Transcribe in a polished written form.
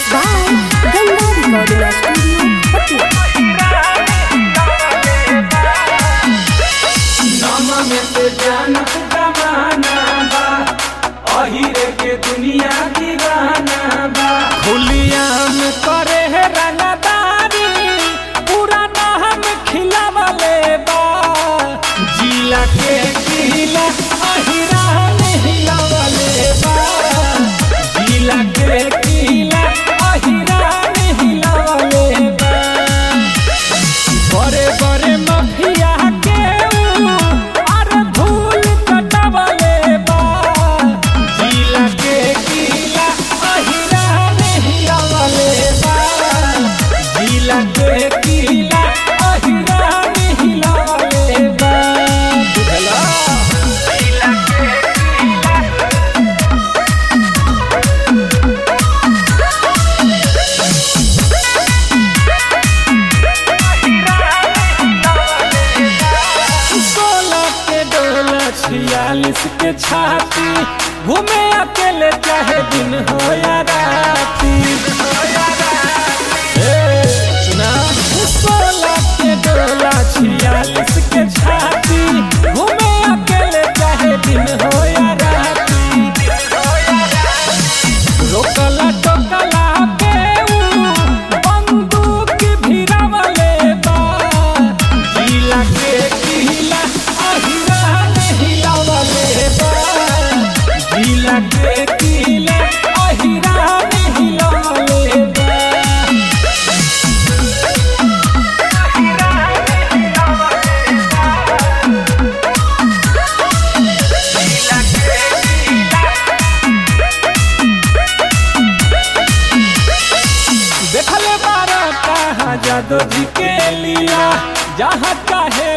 by Ganga Recording Studio, Patna. दुनिया दीवाना बा हुलिया में करे है रंगदारी पूरा नाम खिलावले बा जिला के किला अहिरा में हिलावले बा जिला के किला अहिरा में हिलावले बा बड़े बड़े माफिया के अरे धूल कटावले बा जिला के किला अहिरा में हिलावले बा जिला के किला अहिरा में हिलावले बा बुझला जिला के छियालीस के छाती घूमे अकेले चाहे दिन हो या राती सुना 16 के डोला 46 के छाती घूमे अकेले चाहे दिन हो या राती रोकला टोकला पे बंदूक भिरावले बा जिला के किला अहिरा हिलावले बा जिला के किला अहिरा में हिलावले बा अहिरा में हिलावले बा जिला के किला देखले बारा कहाँ जादू जी के लीला जहाँ चाहे